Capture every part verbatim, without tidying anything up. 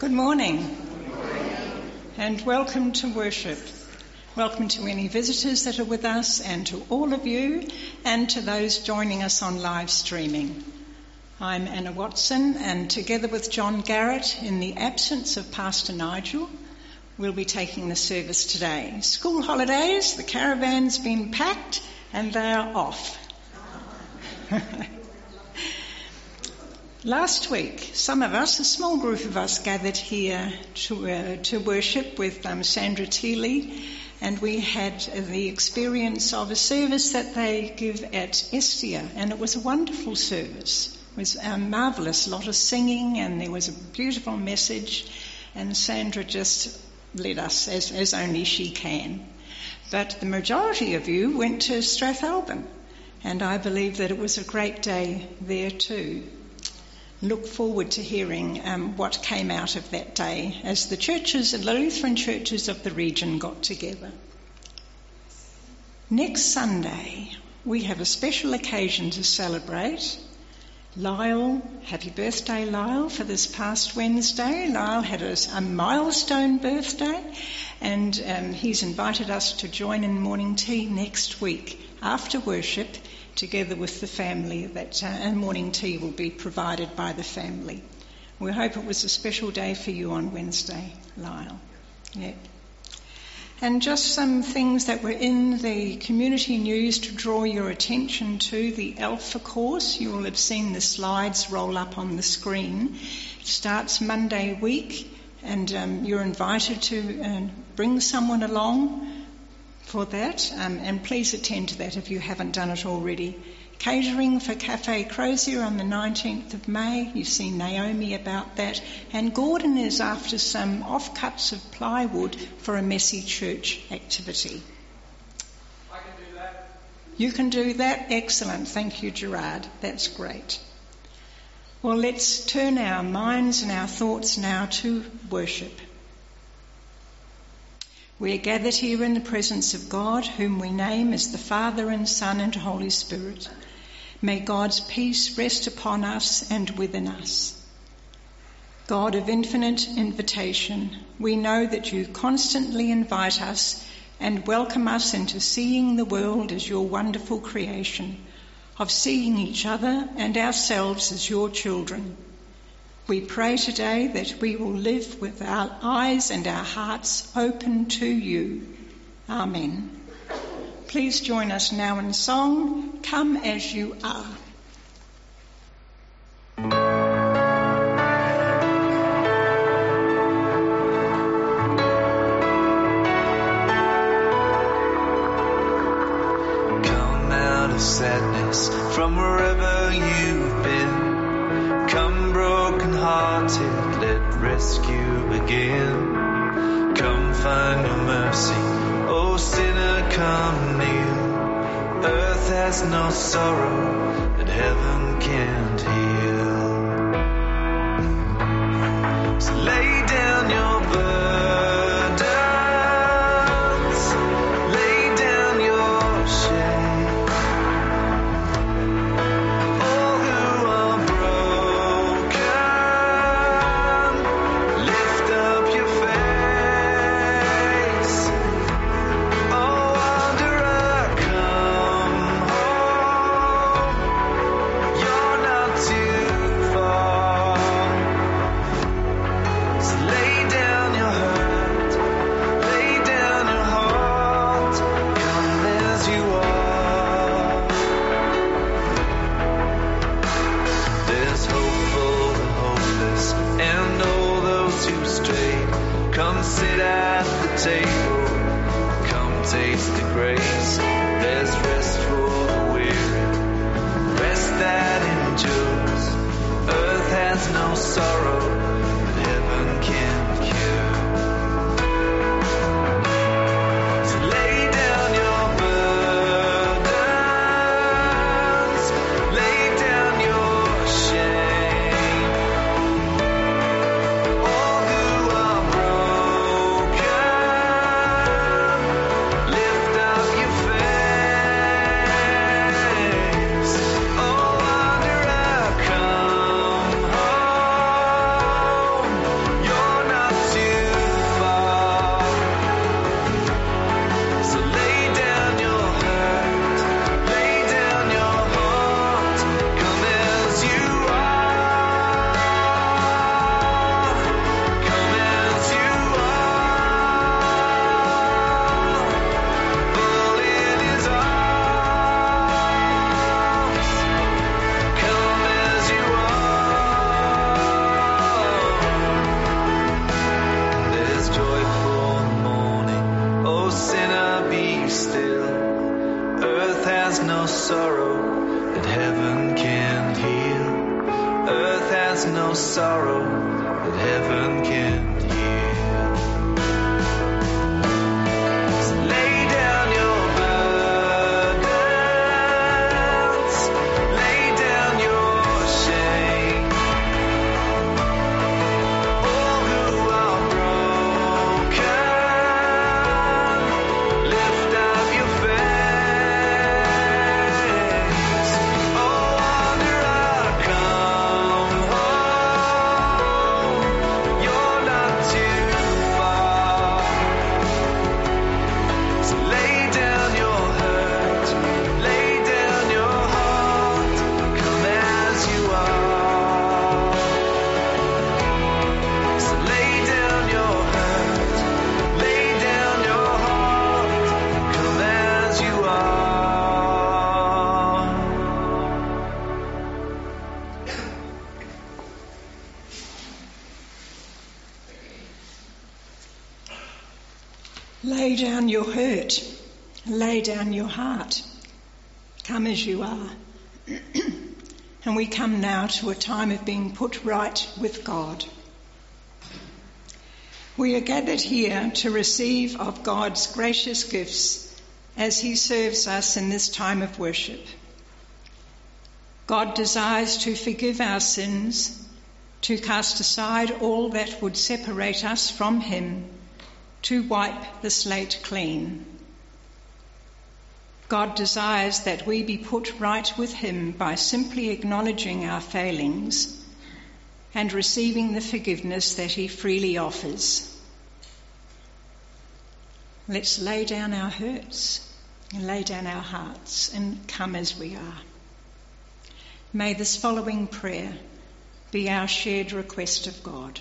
Good morning and welcome to worship. Welcome to any visitors that are with us and to all of you and to those joining us on live streaming. I'm Anna Watson and together with John Garrett, in the absence of Pastor Nigel, we'll be taking the service today. School holidays, the caravan's been packed and they are off. Last week, some of us, a small group of us, gathered here to, uh, to worship with um, Sandra Teeley, and we had the experience of a service that they give at Estia, and it was a wonderful service. It was um, marvellous, a lot of singing, and there was a beautiful message, and Sandra just led us as, as only she can. But the majority of you went to Strathalbyn, and I believe that it was a great day there too. Look forward to hearing um, what came out of that day as the churches, the Lutheran churches of the region got together. Next Sunday, we have a special occasion to celebrate. Lyle, happy birthday Lyle for this past Wednesday. Lyle had a, a milestone birthday and um, he's invited us to join in morning tea next week after worship, together with the family, that uh, and morning tea will be provided by the family. We hope it was a special day for you on Wednesday, Lyle. Yeah. And just some things that were in the community news to draw your attention to. The Alpha course, you will have seen the slides roll up on the screen. It starts Monday week, and um, you're invited to uh, bring someone along for that, um, and please attend to that if you haven't done it already. Catering for Cafe Crozier on the nineteenth of May. You've seen Naomi about that. And Gordon is after some offcuts of plywood for a messy church activity. I can do that. You can do that? Excellent. Thank you, Gerard. That's great. Well, let's turn our minds and our thoughts now to worship. We are gathered here in the presence of God, whom we name as the Father and Son and Holy Spirit. May God's peace rest upon us and within us. God of infinite invitation, we know that you constantly invite us and welcome us into seeing the world as your wonderful creation, of seeing each other and ourselves as your children. We pray today that we will live with our eyes and our hearts open to you. Amen. Please join us now in song, Come As You Are. Come out of sadness from wherever you've been. Come broken-hearted, let rescue begin. Come find your mercy, oh sinner, come kneel. Earth has no sorrow that heaven can't heal. So lay down your burdens, lay down your shame. All who are broken, lift up your face. Oh, wanderer, come home. You're not too far. So lay down your hurt, lay down your heart. Come as you are. There's hope for the hopeless and all those who stray. Come sit at the table, come taste the grace. There's rest for the weary, rest that endures. Earth has no sorrow that heaven can't cure. So lay down your burdens, lay down your shame. All who are broken, lift up your face. no sorrow that heaven can heal. So lay down your burdens, lay down your shame. All who are broken, lift up your face. Oh, wanderer, come home. You're not too far. So lay down your hurt, lay down your heart, come as you are. So lay down your hurt, lay down your heart, come as you are. Lay down your hurt, lay down your heart, come as you are. And we come now to a time of being put right with God. We are gathered here to receive of God's gracious gifts as he serves us in this time of worship. God desires to forgive our sins, to cast aside all that would separate us from him, to wipe the slate clean. God desires that we be put right with him by simply acknowledging our failings and receiving the forgiveness that he freely offers. Let's lay down our hurts and lay down our hearts and come as we are. May this following prayer be our shared request of God.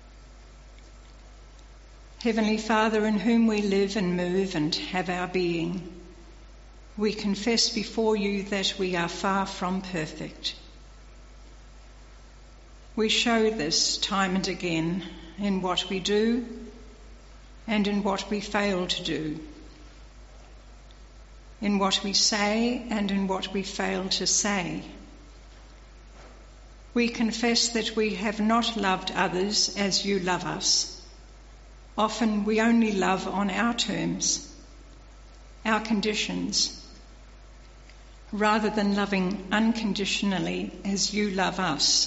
Heavenly Father, in whom we live and move and have our being, we confess before you that we are far from perfect. We show this time and again in what we do and in what we fail to do, in what we say and in what we fail to say. We confess that we have not loved others as you love us. Often we only love on our terms, our conditions, rather than loving unconditionally as you love us.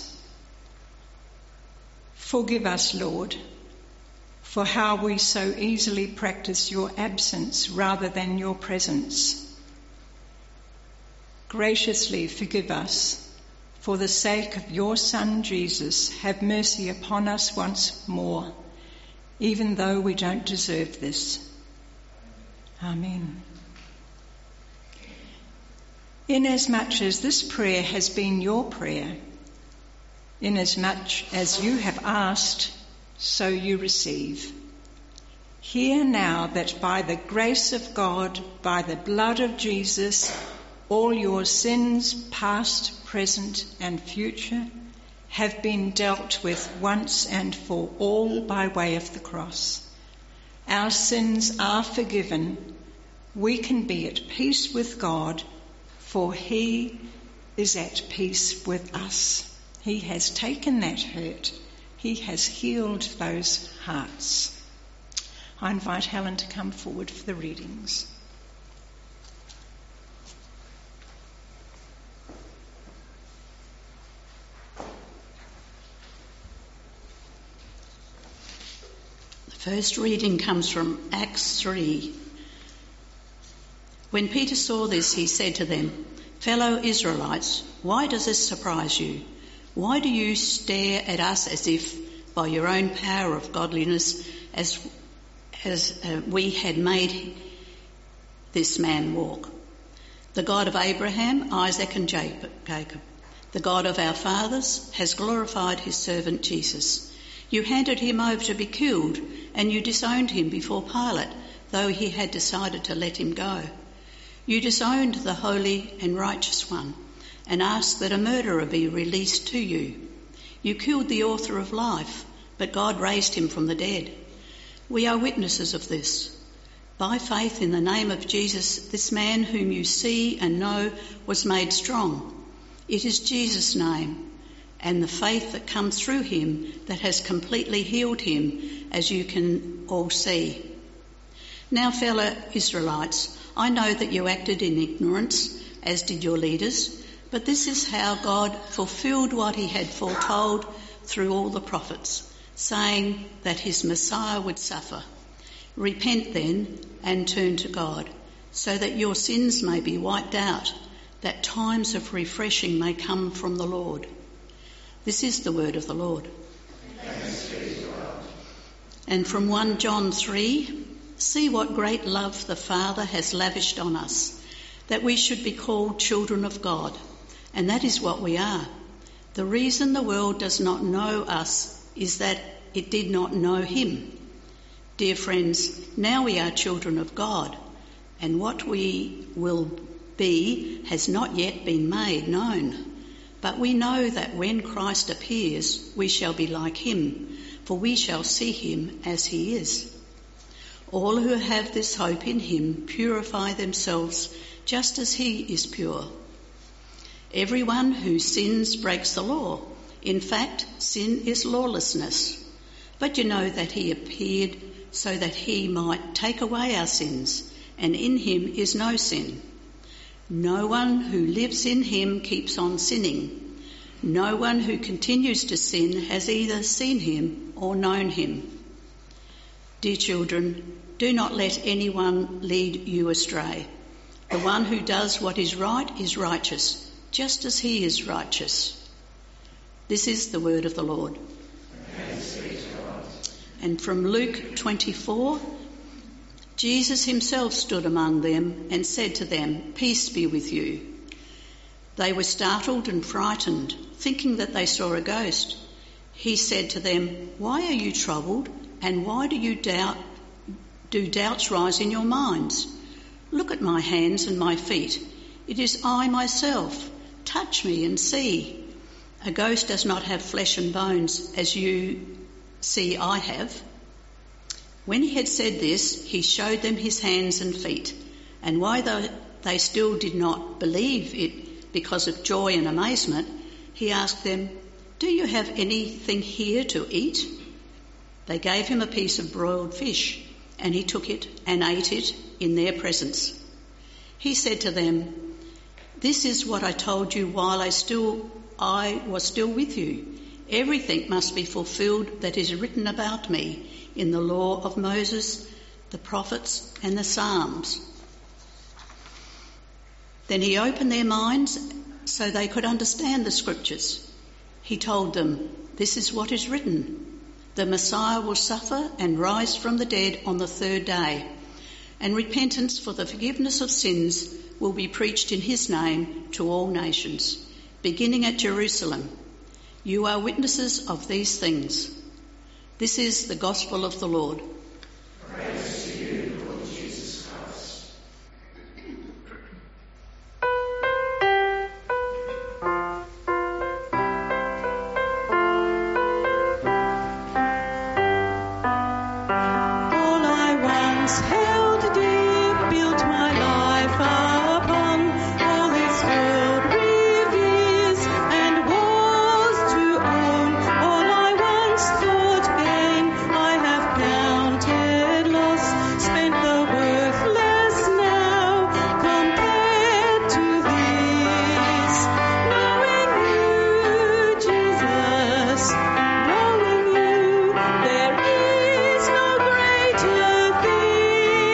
Forgive us, Lord, for how we so easily practice your absence rather than your presence. Graciously forgive us. For the sake of your Son, Jesus, have mercy upon us once more, even though we don't deserve this. Amen. Inasmuch as this prayer has been your prayer, inasmuch as you have asked, so you receive. Hear now that by the grace of God, by the blood of Jesus, all your sins, past, present, and future, have been dealt with once and for all by way of the cross. Our sins are forgiven. We can be at peace with God, for he is at peace with us. He has taken that hurt. He has healed those hearts. I invite Helen to come forward for the readings. The first reading comes from Acts three. When Peter saw this, he said to them, "Fellow Israelites, why does this surprise you? Why do you stare at us as if by your own power of godliness as, as uh, we had made this man walk? The God of Abraham, Isaac and Jacob, the God of our fathers, has glorified his servant Jesus. You handed him over to be killed, and you disowned him before Pilate, though he had decided to let him go. You disowned the holy and righteous one, and asked that a murderer be released to you. You killed the author of life, but God raised him from the dead. We are witnesses of this. By faith in the name of Jesus, this man whom you see and know was made strong. It is Jesus' name and the faith that comes through him that has completely healed him, as you can all see. Now, fellow Israelites, I know that you acted in ignorance, as did your leaders, but this is how God fulfilled what he had foretold through all the prophets, saying that his Messiah would suffer. Repent then and turn to God, so that your sins may be wiped out, that times of refreshing may come from the Lord. This is the word of the Lord. Thanks be to God. And from First John three, see what great love the Father has lavished on us, that we should be called children of God, and that is what we are. The reason the world does not know us is that it did not know him. Dear friends, now we are children of God, and what we will be has not yet been made known. But we know that when Christ appears, we shall be like him, for we shall see him as he is. All who have this hope in him purify themselves just as he is pure. Everyone who sins breaks the law. In fact, sin is lawlessness. But you know that he appeared so that he might take away our sins, and in him is no sin. No one who lives in him keeps on sinning. No one who continues to sin has either seen him or known him. Dear children, do not let anyone lead you astray. The one who does what is right is righteous, just as he is righteous. This is the word of the Lord. Thanks be to God. And from Luke twenty-four, Jesus himself stood among them and said to them, "Peace be with you." They were startled and frightened, thinking that they saw a ghost. He said to them, "Why are you troubled, and why do you doubt? Do doubts rise in your minds? Look at my hands and my feet. It is I myself. Touch me and see. A ghost does not have flesh and bones, as you see I have." When he had said this, he showed them his hands and feet. And while they still did not believe it because of joy and amazement, he asked them, "Do you have anything here to eat?" They gave him a piece of broiled fish, and he took it and ate it in their presence. He said to them, "This is what I told you while I still I was still with you. Everything must be fulfilled that is written about me in the law of Moses, the prophets, and the Psalms." Then he opened their minds so they could understand the scriptures. He told them, "This is what is written. The Messiah will suffer and rise from the dead on the third day, and repentance for the forgiveness of sins will be preached in his name to all nations, beginning at Jerusalem. You are witnesses of these things." This is the gospel of the Lord. Praise to you, Lord Jesus Christ. All I once held dear, built my life upon, all this world reveres and was to own. All I once thought gain, I have counted loss, spent the worthless now, compared to this. Knowing you, Jesus, knowing you, there is no greater thing.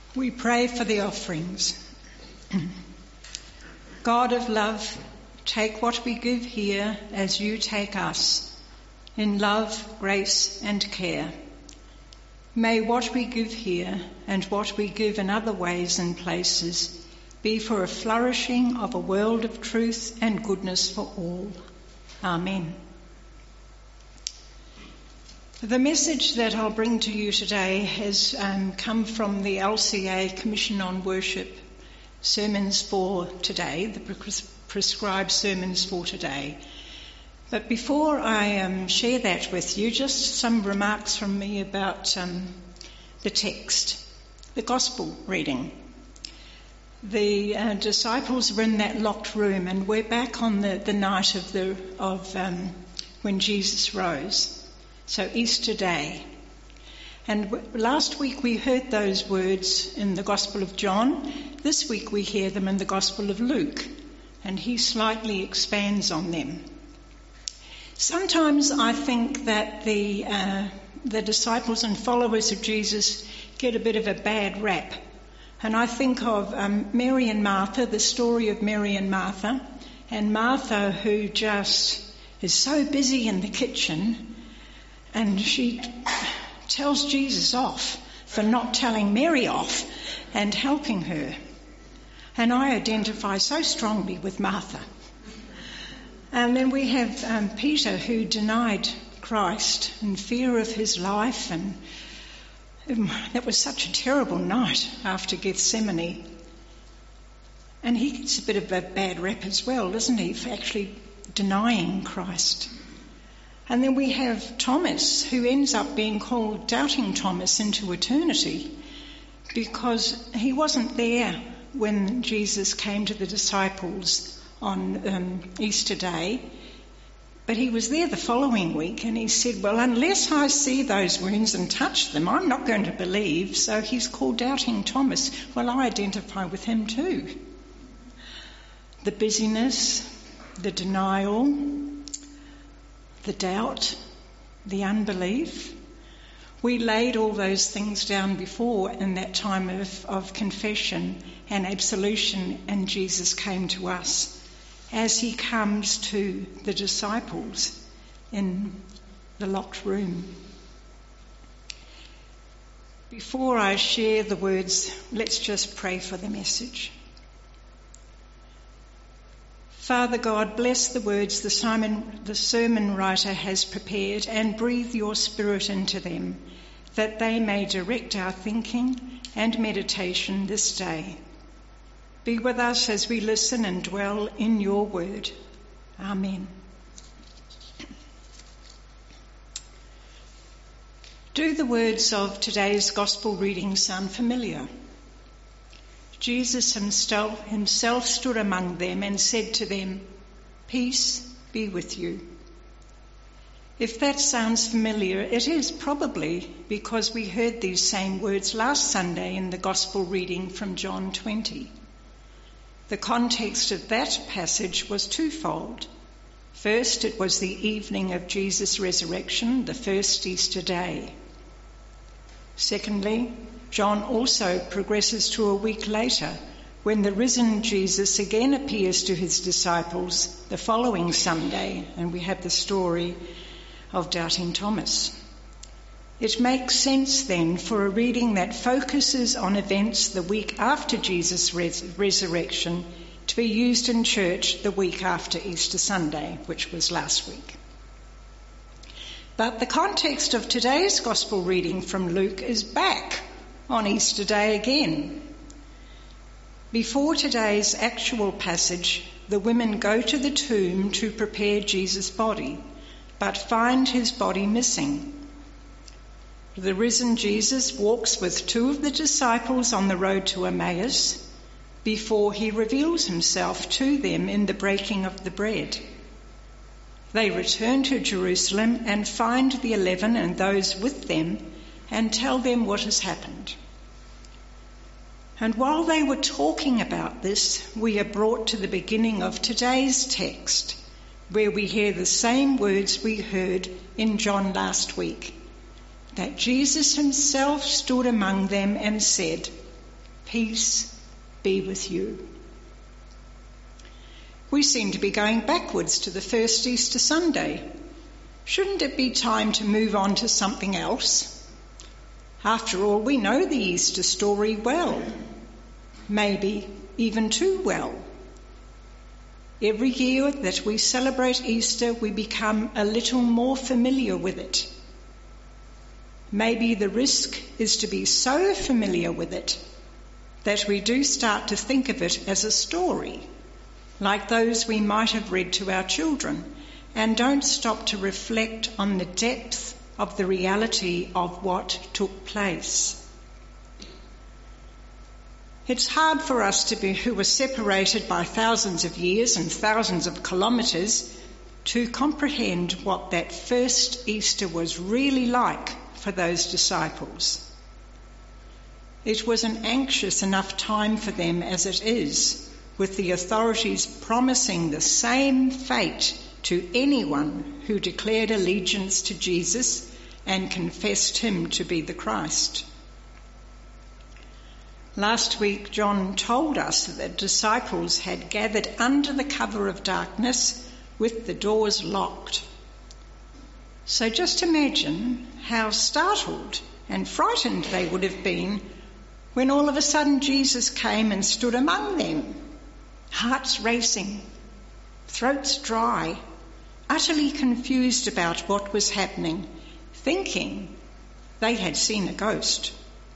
We pray for the offerings. God of love, take what we give here as you take us, in love, grace and care. May what we give here and what we give in other ways and places be for a flourishing of a world of truth and goodness for all. Amen. The message that I'll bring to you today has um, come from the L C A Commission on Worship Sermons for Today, the pre- prescribed sermons for today. But before I um, share that with you, just some remarks from me about um, the text, the Gospel reading. The uh, disciples were in that locked room, and we're back on the, the night of the of um, when Jesus rose. So Easter Day. And w- last week we heard those words in the Gospel of John. This week we hear them in the Gospel of Luke, and he slightly expands on them. Sometimes I think that the uh, the disciples and followers of Jesus get a bit of a bad rap. And I think of um, Mary and Martha, the story of Mary and Martha, and Martha who just is so busy in the kitchen, and she tells Jesus off for not telling Mary off and helping her. And I identify so strongly with Martha. And then we have um, Peter, who denied Christ in fear of his life, and um, that was such a terrible night after Gethsemane. And he gets a bit of a bad rep as well, doesn't he, for actually denying Christ. And then we have Thomas, who ends up being called Doubting Thomas into eternity, because he wasn't there when Jesus came to the disciples on um, Easter Day, but he was there the following week, and he said, well, unless I see those wounds and touch them, I'm not going to believe. So he's called Doubting Thomas. Well, I identify with him too. The busyness, the denial, the doubt, the unbelief. We laid all those things down before in that time of, of confession and absolution, and Jesus came to us as he comes to the disciples in the locked room. Before I share the words, let's just pray for the message. Father God, bless the words the sermon, the sermon writer has prepared, and breathe your Spirit into them, that they may direct our thinking and meditation this day. Be with us as we listen and dwell in your word. Amen. Do the words of today's gospel reading sound familiar? Jesus himself, himself stood among them and said to them, "Peace be with you." If that sounds familiar, it is probably because we heard these same words last Sunday in the gospel reading from John twenty. The context of that passage was twofold. First, it was the evening of Jesus' resurrection, the first Easter day. Secondly, John also progresses to a week later, when the risen Jesus again appears to his disciples the following Sunday, and we have the story of Doubting Thomas. It makes sense then for a reading that focuses on events the week after Jesus' res- resurrection to be used in church the week after Easter Sunday, which was last week. But the context of today's gospel reading from Luke is back on Easter Day again. Before today's actual passage, the women go to the tomb to prepare Jesus' body, but find his body missing. The risen Jesus walks with two of the disciples on the road to Emmaus before he reveals himself to them in the breaking of the bread. They return to Jerusalem and find the eleven and those with them and tell them what has happened. And while they were talking about this, we are brought to the beginning of today's text, where we hear the same words we heard in John last week, that Jesus himself stood among them and said, Peace be with you. We seem to be going backwards to the first Easter Sunday. Shouldn't it be time to move on to something else? After all, we know the Easter story well, maybe even too well. Every year that we celebrate Easter, we become a little more familiar with it. Maybe the risk is to be so familiar with it that we do start to think of it as a story, like those we might have read to our children, and don't stop to reflect on the depth of the reality of what took place. It's hard for us to be, who were separated by thousands of years and thousands of kilometres, to comprehend what that first Easter was really like for those disciples. It was an anxious enough time for them as it is, with the authorities promising the same fate to anyone who declared allegiance to Jesus and confessed him to be the Christ. Last week, John told us that the disciples had gathered under the cover of darkness with the doors locked. So just imagine how startled and frightened they would have been when all of a sudden Jesus came and stood among them, hearts racing, throats dry, utterly confused about what was happening, thinking they had seen a ghost.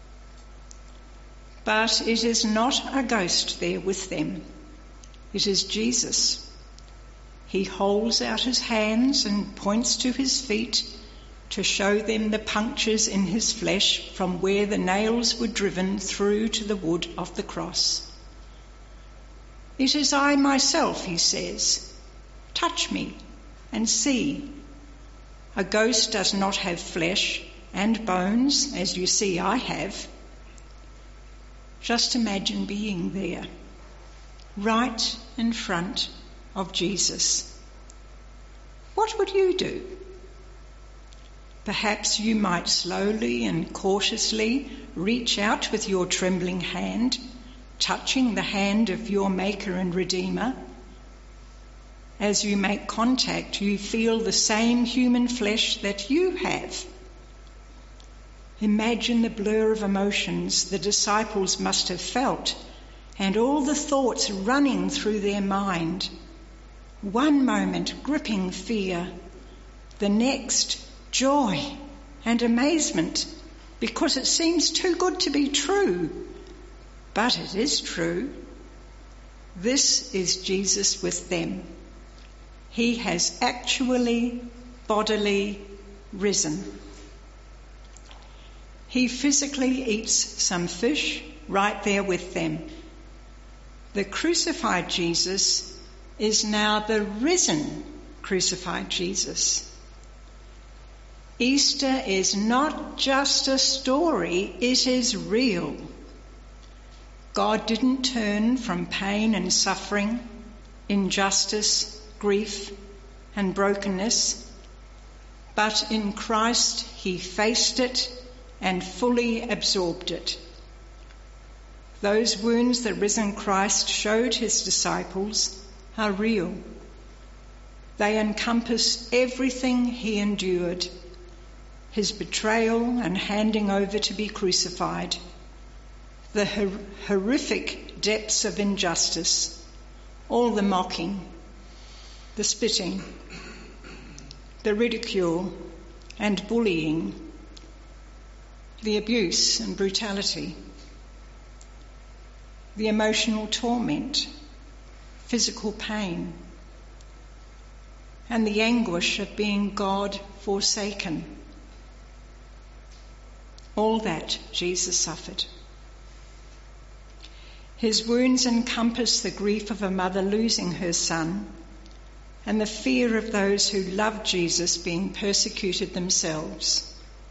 But it is not a ghost there with them. It is Jesus. He holds out his hands and points to his feet to show them the punctures in his flesh from where the nails were driven through to the wood of the cross. It is I myself, he says. Touch me and see. A ghost does not have flesh and bones, as you see I have. Just imagine being there, right in front of Jesus. What would you do? Perhaps you might slowly and cautiously reach out with your trembling hand, touching the hand of your Maker and Redeemer. As you make contact, you feel the same human flesh that you have. Imagine the blur of emotions the disciples must have felt and all the thoughts running through their mind. One moment gripping fear, the next joy and amazement because it seems too good to be true. But it is true. This is Jesus with them. He has actually bodily risen. He physically eats some fish right there with them. The crucified Jesus is now the risen crucified Jesus. Easter is not just a story, it is real. God didn't turn from pain and suffering, injustice, grief and brokenness, but in Christ he faced it and fully absorbed it. Those wounds the risen Christ showed his disciples are real. They encompass everything he endured, his betrayal and handing over to be crucified, the hor- horrific depths of injustice, all the mocking, the spitting, the ridicule and bullying, the abuse and brutality, the emotional torment, physical pain, and the anguish of being God forsaken. All that Jesus suffered. His wounds encompass the grief of a mother losing her son and the fear of those who loved Jesus being persecuted themselves.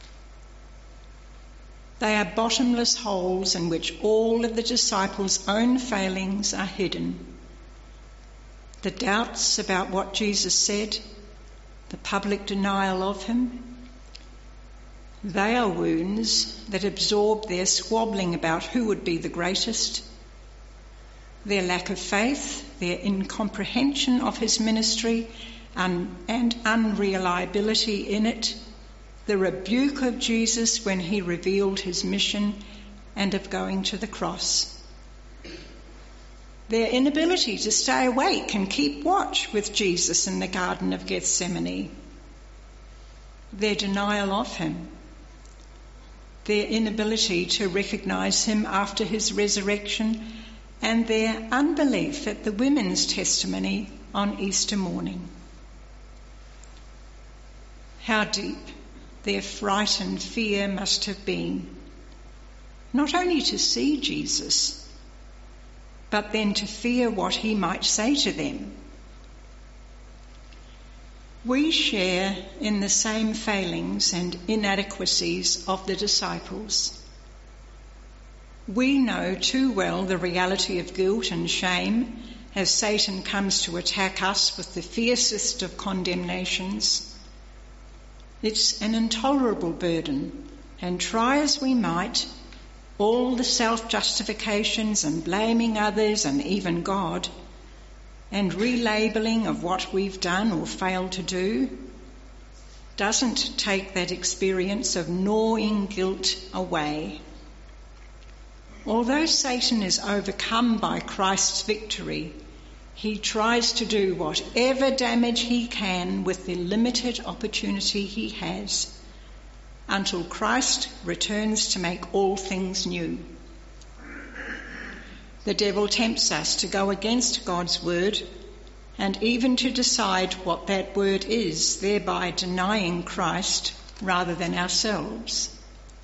They are bottomless holes in which all of the disciples' own failings are hidden. The doubts about what Jesus said, the public denial of him, They are wounds that absorb their squabbling about who would be the greatest, their lack of faith, their incomprehension of his ministry and, and unreliability in it, the rebuke of Jesus when he revealed his mission and of going to the cross. Their inability to stay awake and keep watch with Jesus in the Garden of Gethsemane. Their denial of him. Their inability to recognise him after his resurrection, and their unbelief at the women's testimony on Easter morning. How deep their fright and fear must have been, not only to see Jesus, but then to fear what he might say to them. We share in the same failings and inadequacies of the disciples. We know too well the reality of guilt and shame as Satan comes to attack us with the fiercest of condemnations. It's an intolerable burden, and try as we might, all the self-justifications and blaming others and even God, and relabelling of what we've done or failed to do, doesn't take that experience of gnawing guilt away. Although Satan is overcome by Christ's victory, he tries to do whatever damage he can with the limited opportunity he has until Christ returns to make all things new. The devil tempts us to go against God's word and even to decide what that word is, thereby denying Christ rather than ourselves.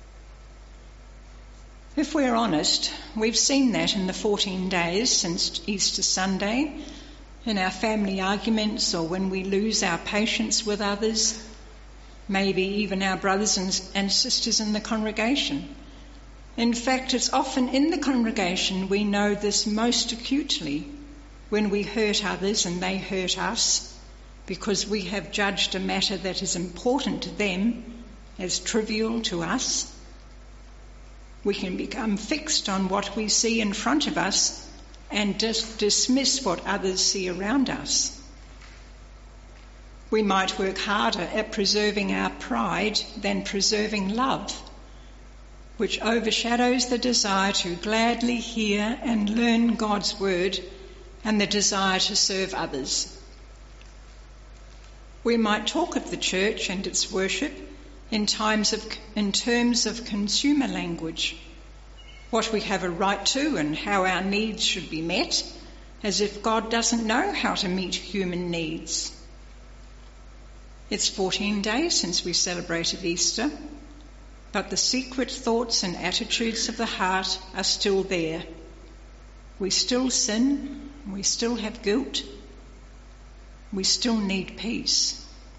If we're honest, we've seen that in the fourteen days since Easter Sunday, in our family arguments or when we lose our patience with others, maybe even our brothers and, and sisters in the congregation. In fact, it's often in the congregation we know this most acutely, when we hurt others and they hurt us, because we have judged a matter that is important to them as trivial to us. We can become fixed on what we see in front of us and dis- dismiss what others see around us. We might work harder at preserving our pride than preserving love, which overshadows the desire to gladly hear and learn God's word and the desire to serve others. We might talk of the church and its worship in times of, in terms of consumer language, what we have a right to and how our needs should be met, as if God doesn't know how to meet human needs. It's fourteen days since we celebrated Easter, but the secret thoughts and attitudes of the heart are still there. We still sin, we still have guilt, we still need peace.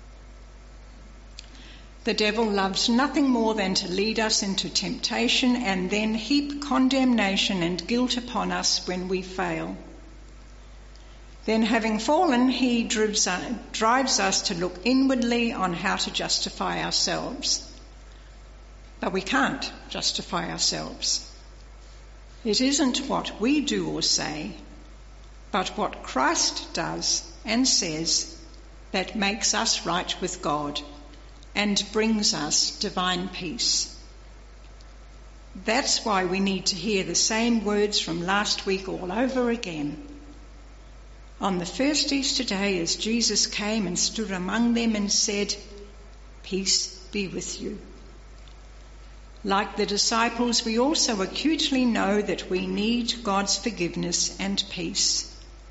The devil loves nothing more than to lead us into temptation and then heap condemnation and guilt upon us when we fail. Then, having fallen, he drives us to look inwardly on how to justify ourselves. But we can't justify ourselves. It isn't what we do or say, but what Christ does and says that makes us right with God and brings us divine peace. That's why we need to hear the same words from last week all over again. On the first Easter day, as Jesus came and stood among them and said, "Peace be with you." Like the disciples, we also acutely know that we need God's forgiveness and peace.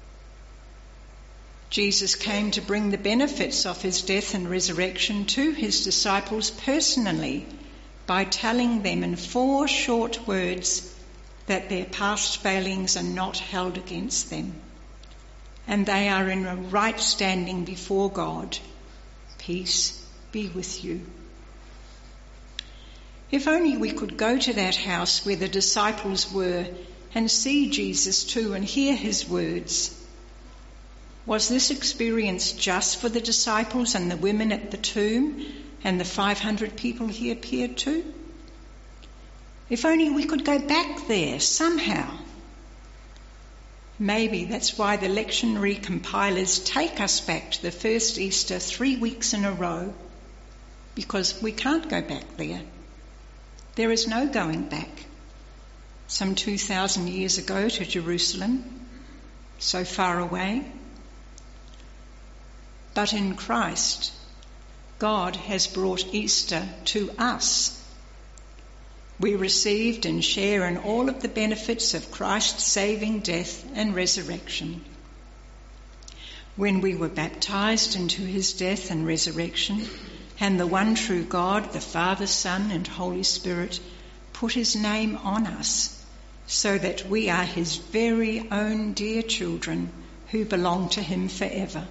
Jesus came to bring the benefits of his death and resurrection to his disciples personally by telling them in four short words that their past failings are not held against them, and they are in a right standing before God. Peace be with you. If only we could go to that house where the disciples were and see Jesus too and hear his words. Was this experience just for the disciples and the women at the tomb, and the five hundred people he appeared to? If only we could go back there somehow. Maybe that's why the lectionary compilers take us back to the first Easter three weeks in a row, because we can't go back there. There is no going back. Some two thousand years ago to Jerusalem, so far away. But in Christ, God has brought Easter to us. We received and share in all of the benefits of Christ's saving death and resurrection. When we were baptised into his death and resurrection, and the one true God, the Father, Son and Holy Spirit, put his name on us, so that we are his very own dear children who belong to him forever.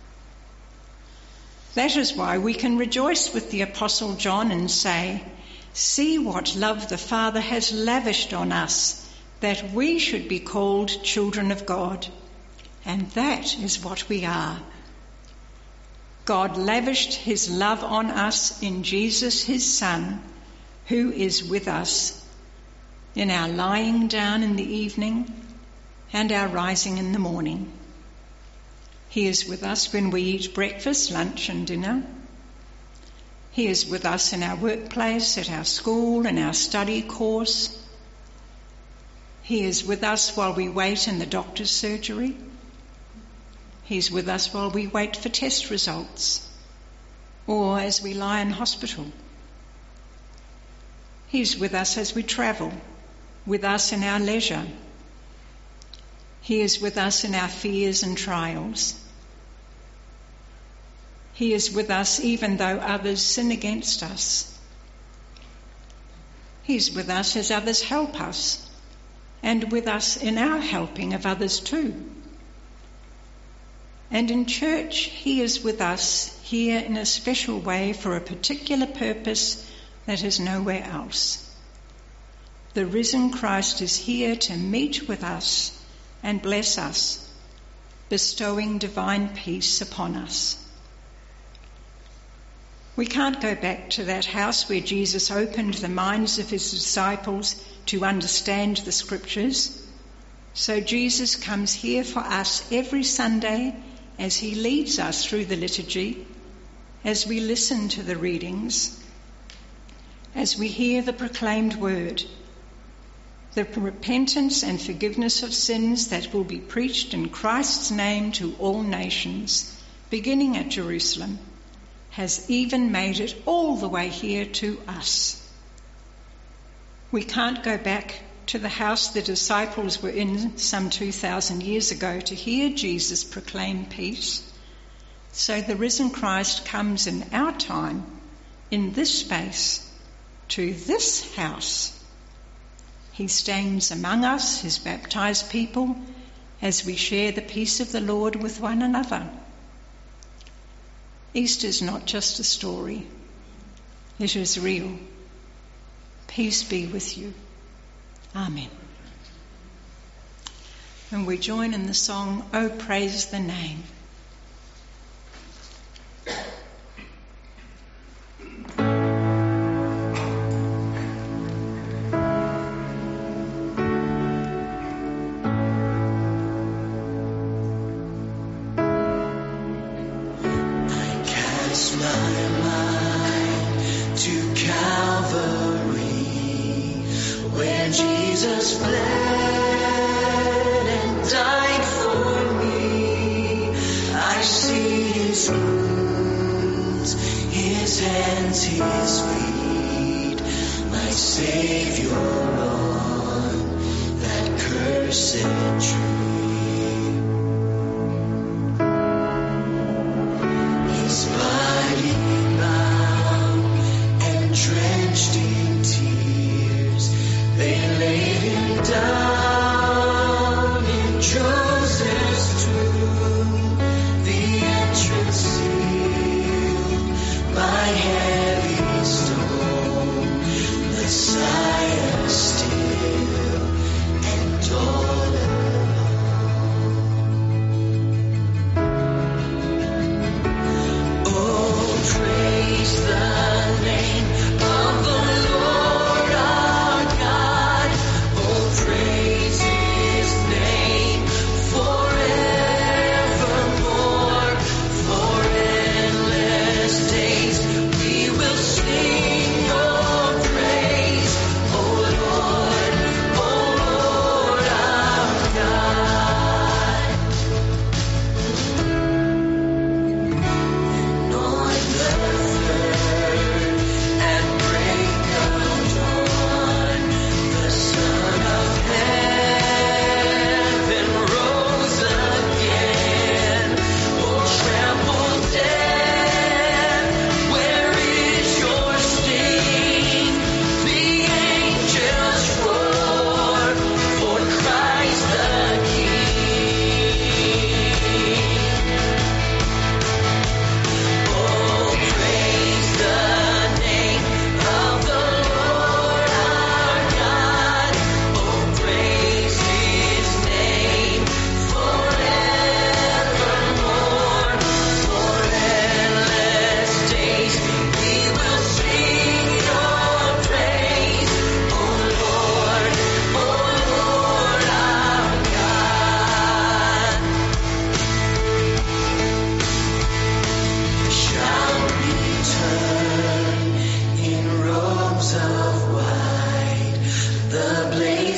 That is why we can rejoice with the Apostle John and say, "See what love the Father has lavished on us, that we should be called children of God." And that is what we are. God lavished his love on us in Jesus, his Son, who is with us in our lying down in the evening and our rising in the morning. He is with us when we eat breakfast, lunch and dinner. He is with us in our workplace, at our school, in our study course. He is with us while we wait in the doctor's surgery. He's with us while we wait for test results, or as we lie in hospital. He's with us as we travel, with us in our leisure. He is with us in our fears and trials. He is with us even though others sin against us. He's with us as others help us, and with us in our helping of others too. And in church, he is with us here in a special way for a particular purpose that is nowhere else. The risen Christ is here to meet with us and bless us, bestowing divine peace upon us. We can't go back to that house where Jesus opened the minds of his disciples to understand the scriptures. So Jesus comes here for us every Sunday as he leads us through the liturgy, as we listen to the readings, as we hear the proclaimed word, the repentance and forgiveness of sins that will be preached in Christ's name to all nations, beginning at Jerusalem, has even made it all the way here to us. We can't go back to the house the disciples were in some two thousand years ago to hear Jesus proclaim peace. So the risen Christ comes in our time, in this space, to this house. He stands among us, his baptized people, as we share the peace of the Lord with one another. Easter is not just a story. It is real. Peace be with you. Amen. And we join in the song, "Oh, Praise the Name." Praise the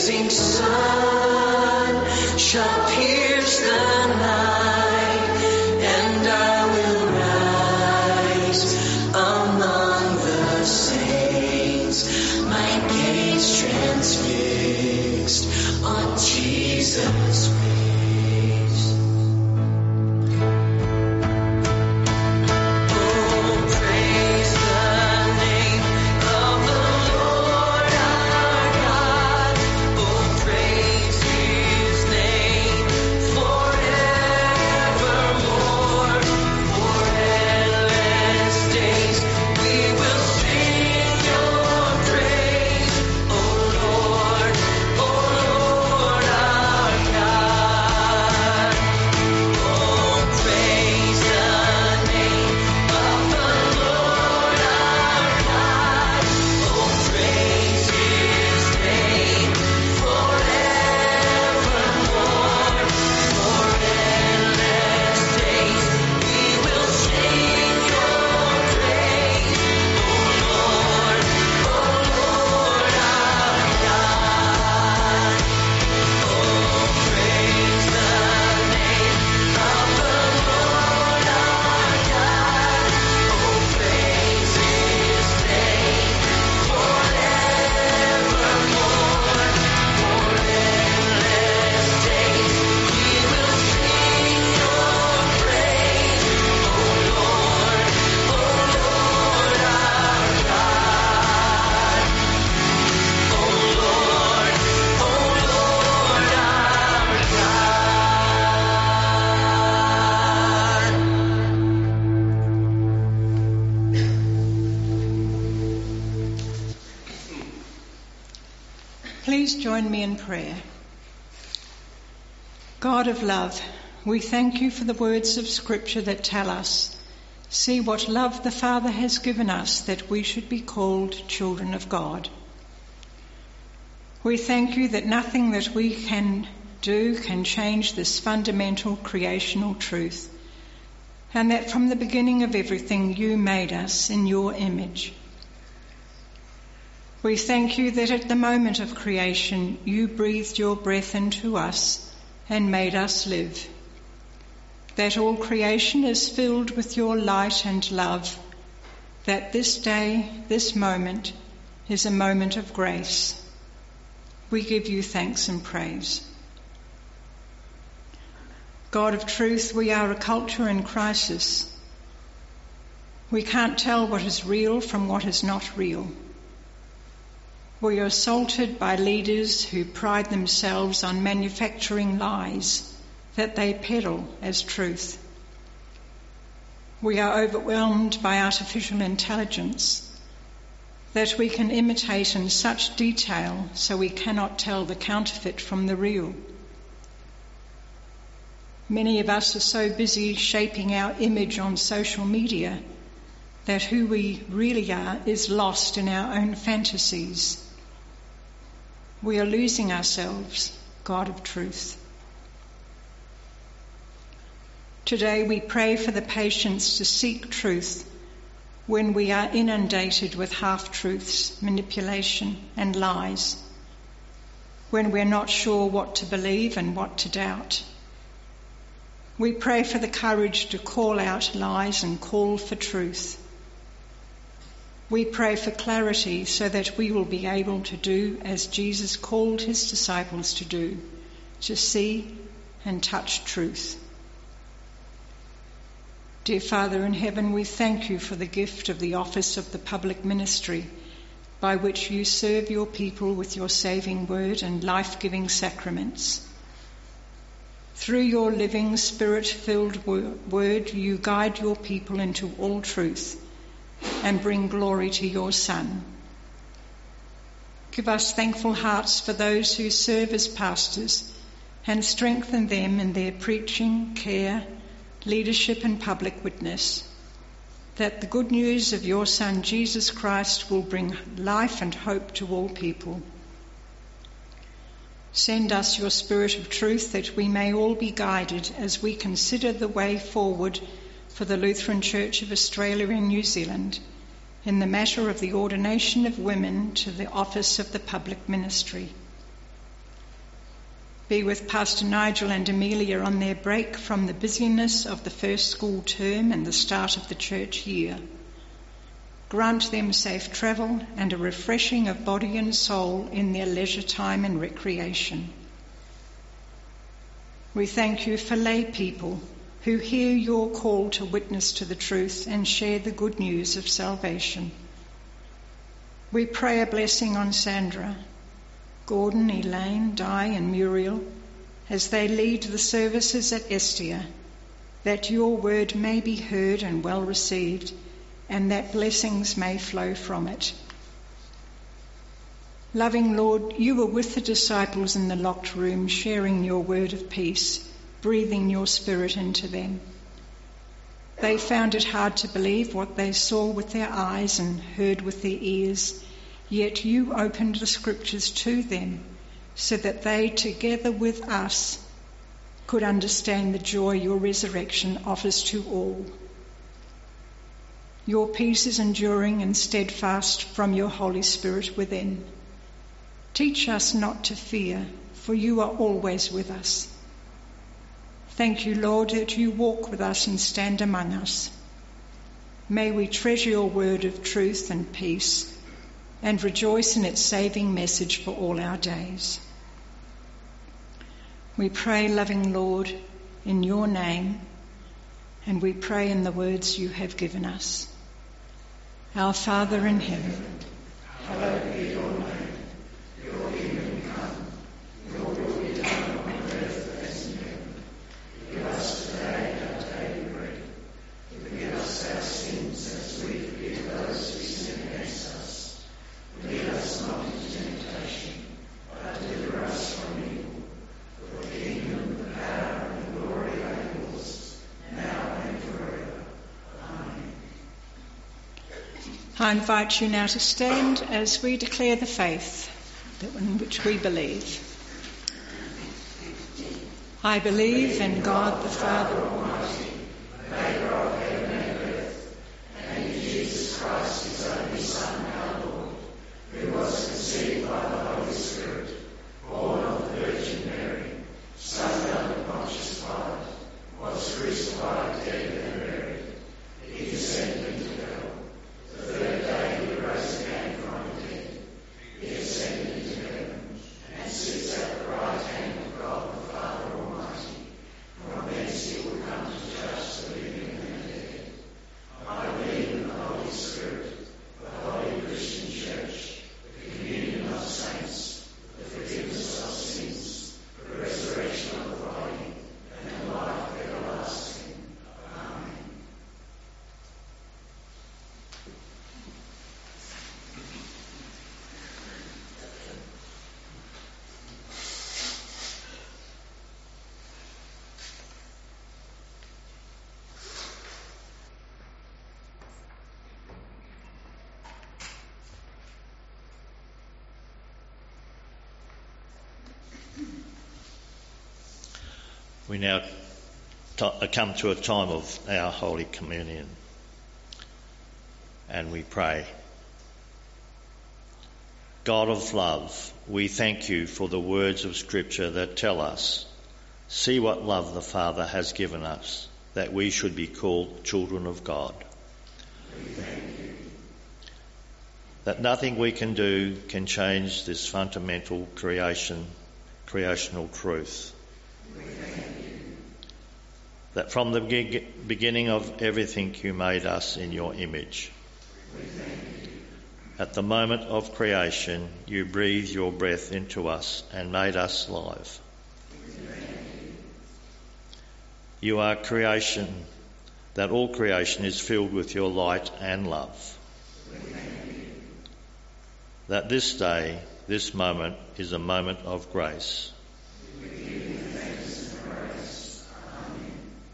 blazing sun shall pierce the night, and I will rise among the saints, my gaze transfixed on Jesus' face. Please join me in prayer. God of love, we thank you for the words of Scripture that tell us, see what love the Father has given us that we should be called children of God. We thank you that nothing that we can do can change this fundamental creational truth, and that from the beginning of everything you made us in your image. We thank you that at the moment of creation you breathed your breath into us and made us live, that all creation is filled with your light and love, that this day, this moment, is a moment of grace. We give you thanks and praise. God of truth, we are a culture in crisis. We can't tell what is real from what is not real. We are assaulted by leaders who pride themselves on manufacturing lies that they peddle as truth. We are overwhelmed by artificial intelligence that we can imitate in such detail so we cannot tell the counterfeit from the real. Many of us are so busy shaping our image on social media that who we really are is lost in our own fantasies. We are losing ourselves, God of truth. Today we pray for the patience to seek truth when we are inundated with half-truths, manipulation and lies, when we're not sure what to believe and what to doubt. We pray for the courage to call out lies and call for truth. We pray for clarity so that we will be able to do as Jesus called his disciples to do, to see and touch truth. Dear Father in heaven, we thank you for the gift of the office of the public ministry by which you serve your people with your saving word and life-giving sacraments. Through your living, spirit-filled word, you guide your people into all truth and bring glory to your Son. Give us thankful hearts for those who serve as pastors and strengthen them in their preaching, care, leadership and public witness, that the good news of your Son Jesus Christ will bring life and hope to all people. Send us your Spirit of truth that we may all be guided as we consider the way forward for the Lutheran Church of Australia and New Zealand in the matter of the ordination of women to the office of the public ministry. Be with Pastor Nigel and Amelia on their break from the busyness of the first school term and the start of the church year. Grant them safe travel and a refreshing of body and soul in their leisure time and recreation. We thank you for lay people who hear your call to witness to the truth and share the good news of salvation. We pray a blessing on Sandra, Gordon, Elaine, Di and Muriel as they lead the services at Estia, that your word may be heard and well received, and that blessings may flow from it. Loving Lord, you were with the disciples in the locked room, sharing your word of peace, breathing your spirit into them. They found it hard to believe what they saw with their eyes and heard with their ears, yet you opened the scriptures to them so that they, together with us, could understand the joy your resurrection offers to all. Your peace is enduring and steadfast from your Holy Spirit within. Teach us not to fear, for you are always with us. Thank you, Lord, that you walk with us and stand among us. May we treasure your word of truth and peace and rejoice in its saving message for all our days. We pray, loving Lord, in your name, and we pray in the words you have given us. Our Father in heaven, hallowed be your name. Your kingdom come, your will be done on earth as in heaven. Give us today our daily bread. Forgive us our sins as we forgive those who sin against us. Lead us not into temptation, but deliver us from evil. For the kingdom, the power, and the glory are yours, now and forever. Amen. I invite you now to stand as we declare the faith in which we believe. I believe in God the Father Almighty, maker of heaven and earth, and in Jesus Christ, his only Son, our Lord, who was conceived by the Holy Spirit, born of the Virgin Mary, suffered under Pontius Pilate, was crucified, dead, and buried. He descended into hell. The third day he rose again from the dead. He ascended into heaven and sits at the right hand of God the Father Almighty. From thence he will come to judge the living and the dead. I believe in the Holy Spirit, the holy Christian Church, the communion of saints, the forgiveness of sins, the resurrection of the body, and the life everlasting. Amen. We now t- come to a time of our Holy Communion, and we pray. God of love, we thank you for the words of Scripture that tell us, see what love the Father has given us, that we should be called children of God. We thank you. That nothing we can do can change this fundamental creation, creational truth. We thank you. That from the beginning of everything you made us in your image. We thank you. At the moment of creation, you breathed your breath into us and made us live. We thank you. You are creation, that all creation is filled with your light and love. We thank you. That this day, this moment, is a moment of grace. We give you thanks and praise. Amen.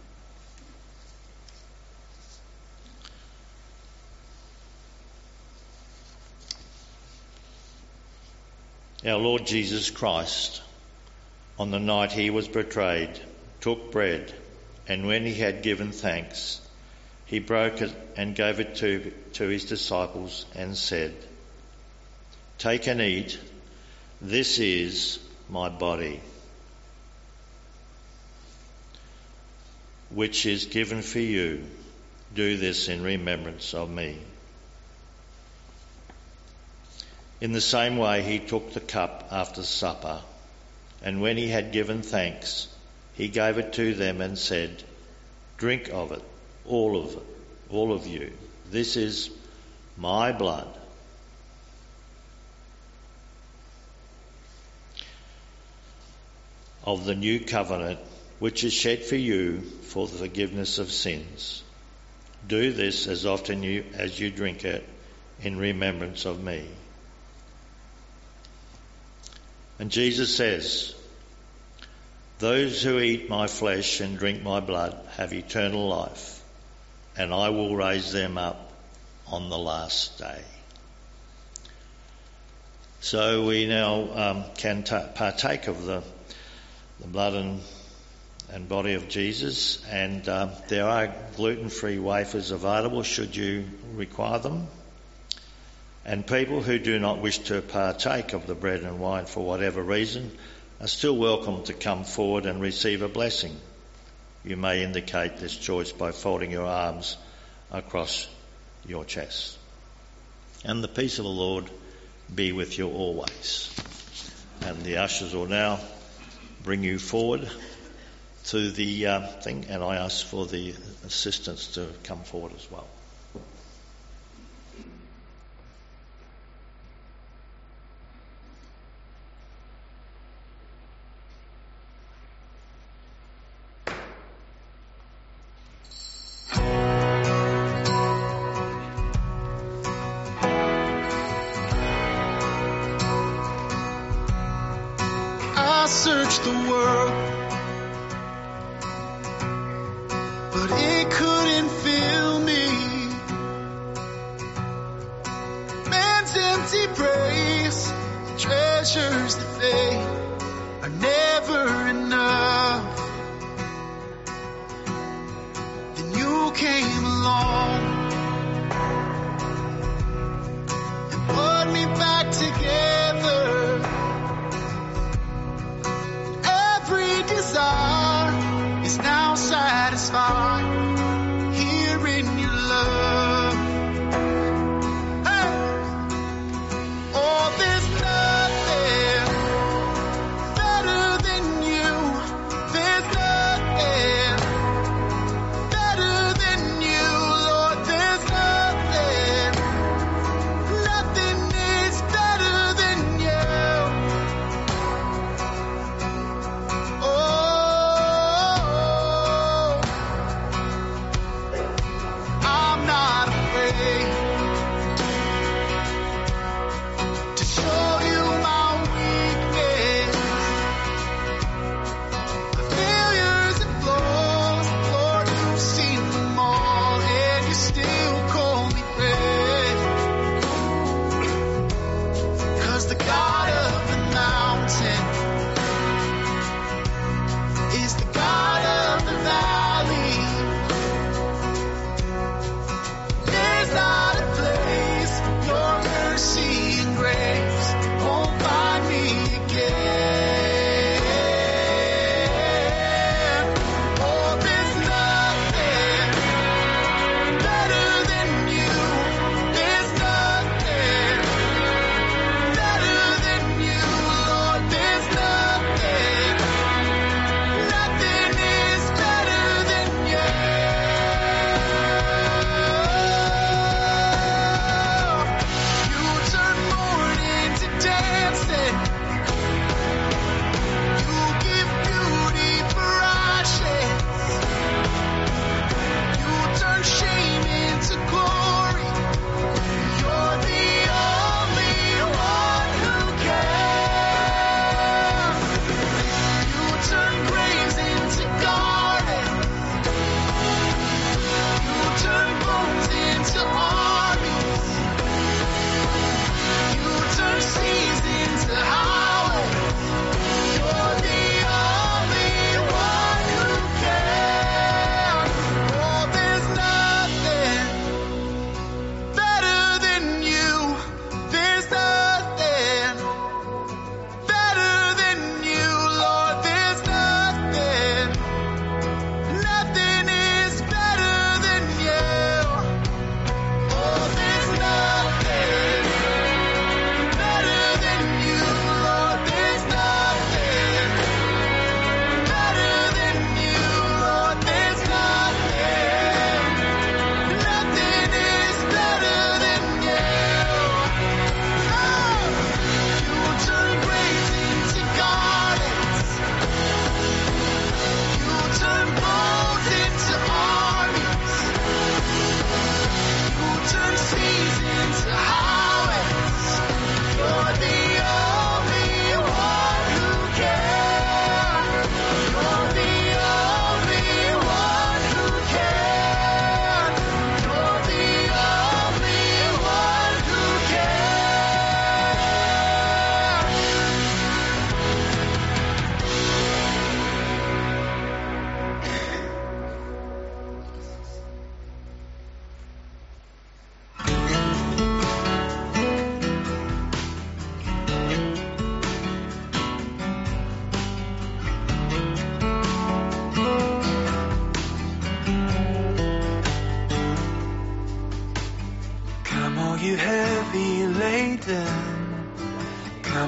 Our Lord Jesus Christ, on the night he was betrayed, took bread, and when he had given thanks, he broke it and gave it to, to his disciples and said, "Take and eat, this is my body." which is given for you. Do this in remembrance of me. In the same way he took the cup after supper, and when he had given thanks, he gave it to them and said, "Drink of it, all of it, all of you. This is my blood, of the new covenant, which is shed for you for the forgiveness of sins. Do this as often you, as you drink it in remembrance of me." And Jesus says, "Those who eat my flesh and drink my blood have eternal life, and I will raise them up on the last day." So we now um, can ta- partake of the, the blood and, and body of Jesus, and uh, there are gluten-free wafers available should you require them. And people who do not wish to partake of the bread and wine for whatever reason are still welcome to come forward and receive a blessing. You may indicate this choice by folding your arms across your chest. And the peace of the Lord be with you always. And the ushers will now bring you forward to the uh, thing, and I ask for the assistants to come forward as well. I searched the world, but it couldn't fill me. Man's empty praise, treasures that fade are never enough. Then you came along and put me back together. Every desire is now satisfied here in your love. Hey! Oh, there's nothing better than you. There's nothing better than you, Lord. There's nothing, nothing is better than you. I'm not afraid to show you my weakness, my failures and flaws. Lord, you've seen them all, and you still call me friend. 'Cause the God of the mountain is the God of the valley. There's not a place your mercy and grace won't find me again. Oh, there's nothing better than you. There's nothing better than you, Lord. There's nothing, nothing is better than you. You turn mourning to dancing. You give beauty for ashes. You turn shame into glory. You're the only one who can. You turn graves into gardens. You turn bones into armies. You turn seas into highways.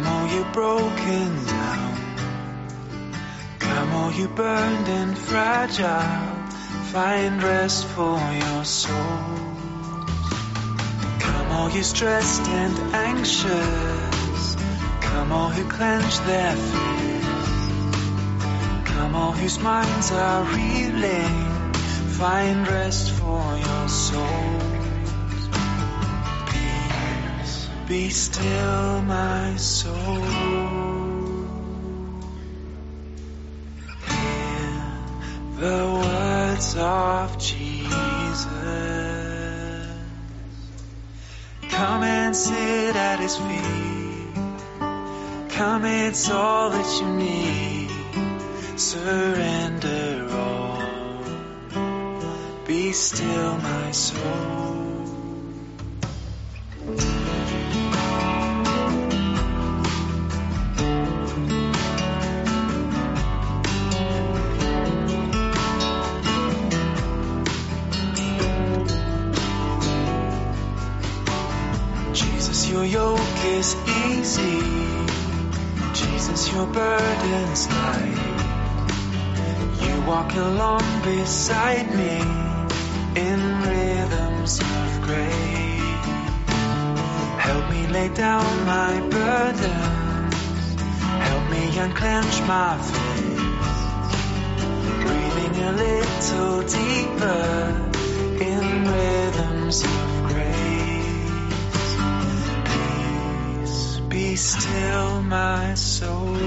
Come all you broken down. Come all you burned and fragile. Find rest for your souls. Come all you stressed and anxious. Come all who clench their fists. Come all whose minds are reeling. Find rest for your souls. Peace, be still my soul. Hear the words of Jesus. Come and sit at his feet. Come, it's all that you need. Surrender all. Be still my soul. Jesus, your yoke is easy. Jesus, your burden's light. You walk along beside me in rhythms of grace. Help me lay down my burdens. Help me unclench my face. Breathing a little deeper in rhythms of grace. Peace, be still my soul.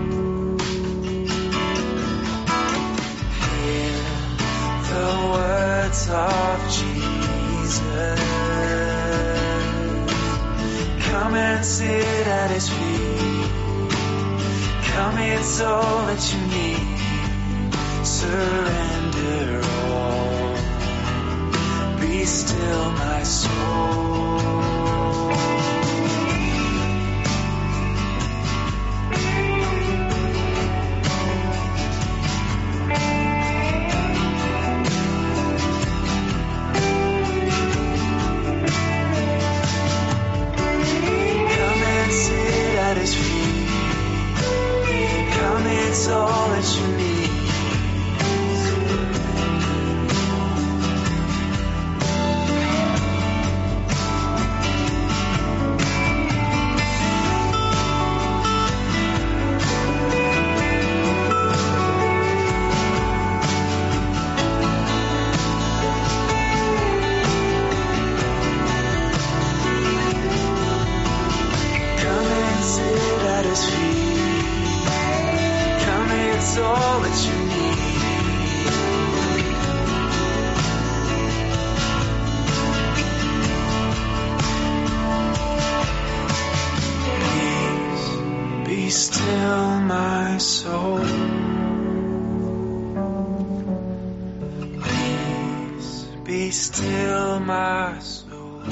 The words of Jesus. Come and sit at his feet. Come, it's all that you need. Surrender all. Be still my soul. It's all that you need. Come and sit at his feet. It's all that you need. Please be still my soul. Please be still my soul.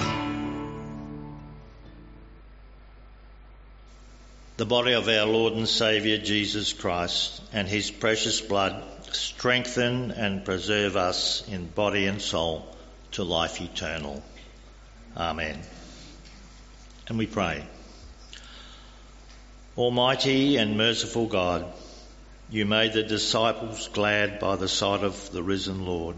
The body of our Lord and Saviour Jesus Christ and his precious blood strengthen and preserve us in body and soul to life eternal. Amen. And we pray. Almighty and merciful God, you made the disciples glad by the sight of the risen Lord.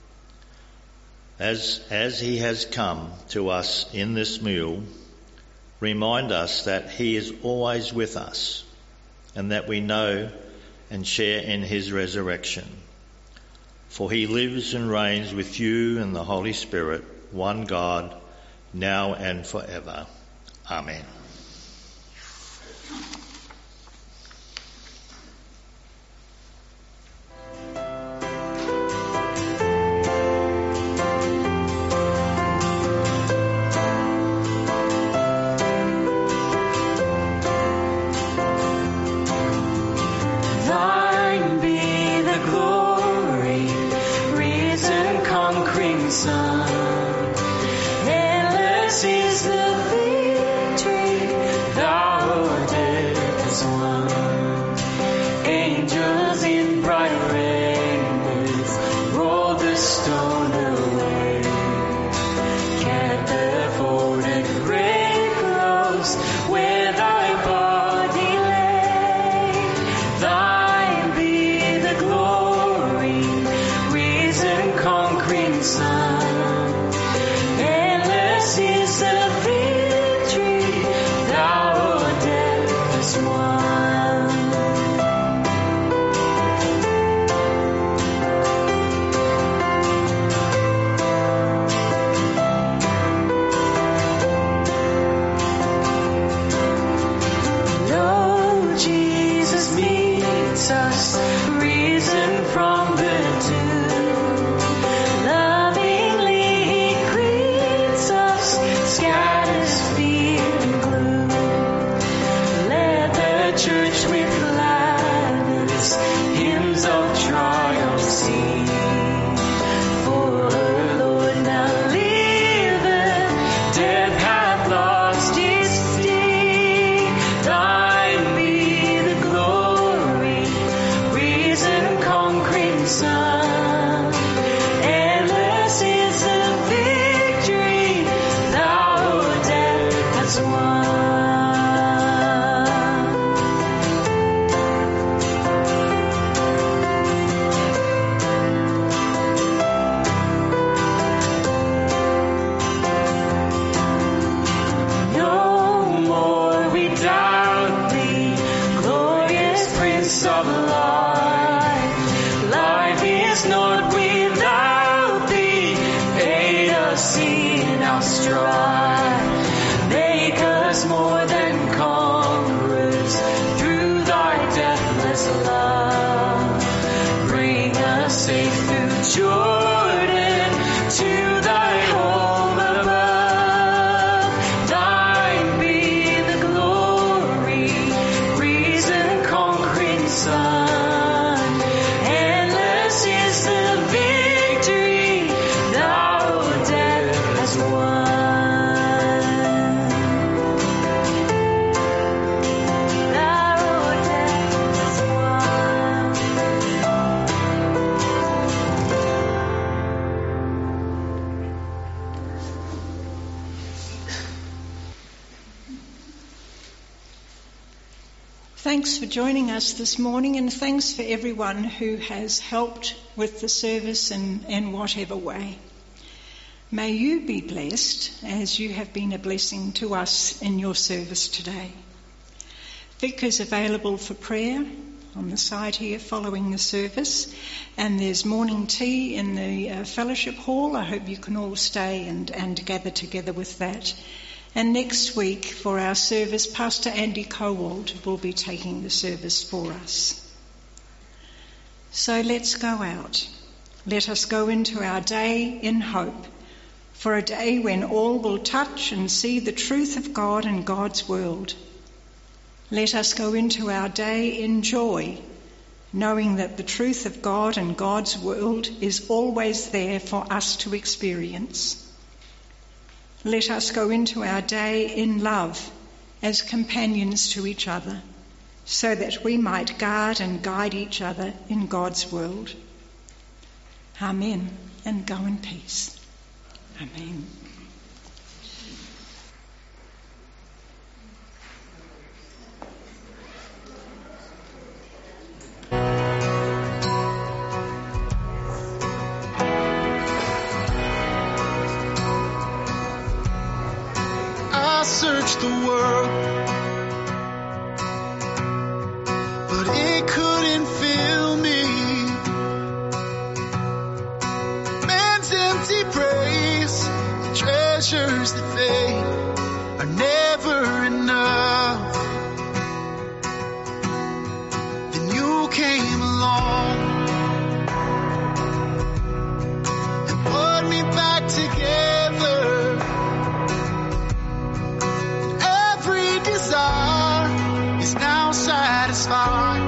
As, as he has come to us in this meal, remind us that he is always with us and that we know and share in his resurrection. For he lives and reigns with you and the Holy Spirit, one God, now and forever. Amen. Where thy body Thanks for joining us this morning, and thanks for everyone who has helped with the service in, in whatever way. May you be blessed as you have been a blessing to us in your service today. Vic is available for prayer on the side here following the service, and there's morning tea in the uh, fellowship hall. I hope you can all stay and, and gather together with that. And next week for our service, Pastor Andy Cowald will be taking the service for us. So let's go out. Let us go into our day in hope, for a day when all will touch and see the truth of God and God's world. Let us go into our day in joy, knowing that the truth of God and God's world is always there for us to experience. Let us go into our day in love as companions to each other, so that we might guard and guide each other in God's world. Amen, and go in peace. Amen. I searched the world, but it couldn't fill me. Man's empty praise, the treasures that fade are never enough. Then you came along and put me back together. Desire is now satisfied.